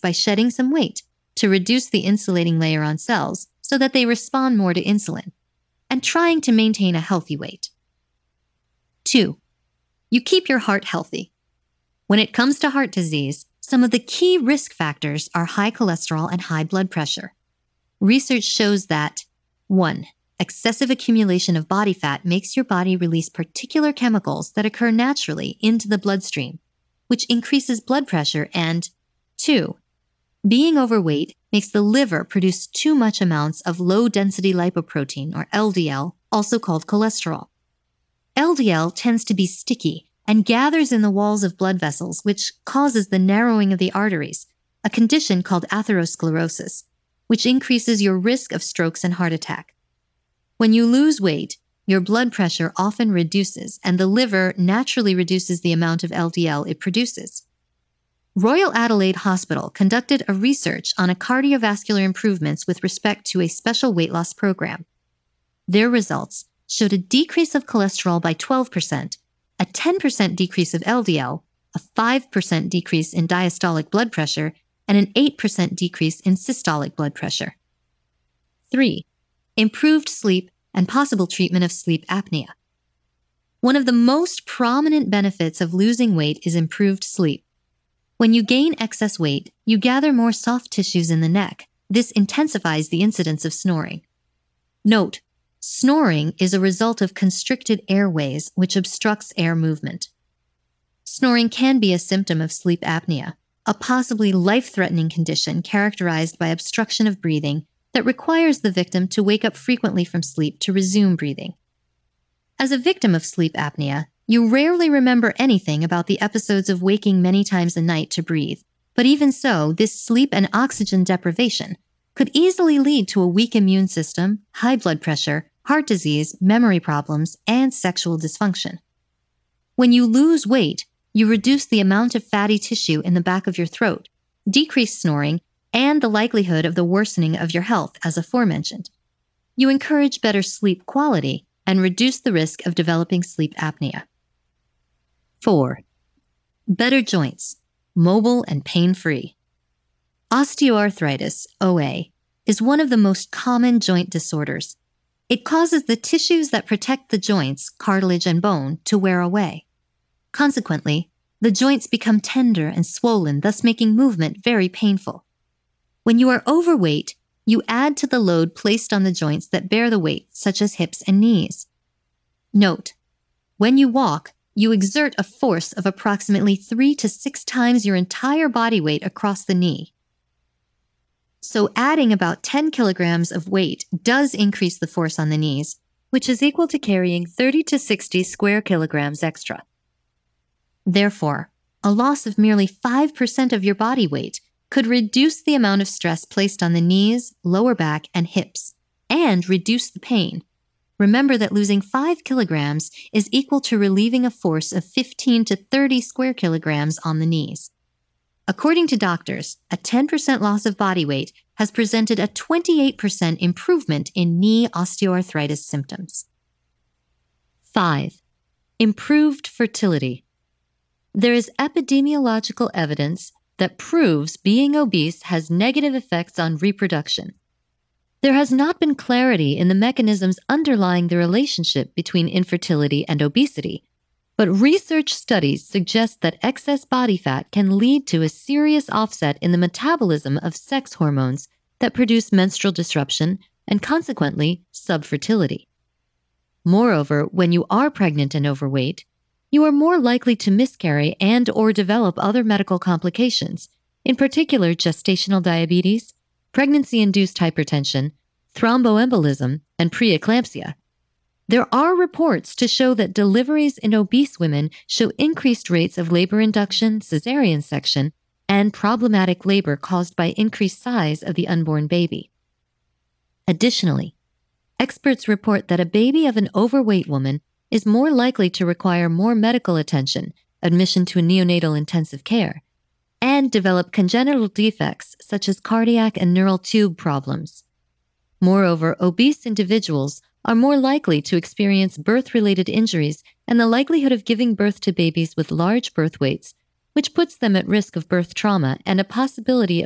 by shedding some weight to reduce the insulating layer on cells so that they respond more to insulin, and trying to maintain a healthy weight. 2. You keep your heart healthy. When it comes to heart disease, some of the key risk factors are high cholesterol and high blood pressure. Research shows that 1. Excessive accumulation of body fat makes your body release particular chemicals that occur naturally into the bloodstream, which increases blood pressure, and 2. Being overweight makes the liver produce too much amounts of low-density lipoprotein, or LDL, also called cholesterol. LDL tends to be sticky and gathers in the walls of blood vessels, which causes the narrowing of the arteries, a condition called atherosclerosis, which increases your risk of strokes and heart attack. When you lose weight, your blood pressure often reduces, and the liver naturally reduces the amount of LDL it produces. Royal Adelaide Hospital conducted a research on a cardiovascular improvements with respect to a special weight loss program. Their results showed a decrease of cholesterol by 12%, a 10% decrease of LDL, a 5% decrease in diastolic blood pressure, and an 8% decrease in systolic blood pressure. 3. Improved sleep and possible treatment of sleep apnea. One of the most prominent benefits of losing weight is improved sleep. When you gain excess weight, you gather more soft tissues in the neck. This intensifies the incidence of snoring. Note, snoring is a result of constricted airways, which obstructs air movement. Snoring can be a symptom of sleep apnea, a possibly life-threatening condition characterized by obstruction of breathing that requires the victim to wake up frequently from sleep to resume breathing. As a victim of sleep apnea, you rarely remember anything about the episodes of waking many times a night to breathe, but even so, this sleep and oxygen deprivation could easily lead to a weak immune system, high blood pressure, heart disease, memory problems, and sexual dysfunction. When you lose weight, you reduce the amount of fatty tissue in the back of your throat, decrease snoring, and the likelihood of the worsening of your health as aforementioned. You encourage better sleep quality and reduce the risk of developing sleep apnea. 4. Better joints, mobile and pain-free. Osteoarthritis, OA, is one of the most common joint disorders. It causes the tissues that protect the joints, cartilage and bone, to wear away. Consequently, the joints become tender and swollen, thus making movement very painful. When you are overweight, you add to the load placed on the joints that bear the weight, such as hips and knees. Note, when you walk, you exert a force of approximately 3 to 6 times your entire body weight across the knee. So adding about 10 kilograms of weight does increase the force on the knees, which is equal to carrying 30 to 60 square kilograms extra. Therefore, a loss of merely 5% of your body weight could reduce the amount of stress placed on the knees, lower back, and hips, and reduce the pain. Remember that losing 5 kilograms is equal to relieving a force of 15 to 30 square kilograms on the knees. According to doctors, a 10% loss of body weight has presented a 28% improvement in knee osteoarthritis symptoms. 5. Improved fertility. There is epidemiological evidence that proves being obese has negative effects on reproduction. There has not been clarity in the mechanisms underlying the relationship between infertility and obesity, but research studies suggest that excess body fat can lead to a serious offset in the metabolism of sex hormones that produce menstrual disruption and consequently subfertility. Moreover, when you are pregnant and overweight, you are more likely to miscarry and/or develop other medical complications, in particular gestational diabetes, pregnancy-induced hypertension, thromboembolism, and preeclampsia. There are reports to show that deliveries in obese women show increased rates of labor induction, cesarean section, and problematic labor caused by increased size of the unborn baby. Additionally, experts report that a baby of an overweight woman is more likely to require more medical attention, admission to a neonatal intensive care, and develop congenital defects such as cardiac and neural tube problems. Moreover, obese individuals are more likely to experience birth-related injuries and the likelihood of giving birth to babies with large birth weights, which puts them at risk of birth trauma and a possibility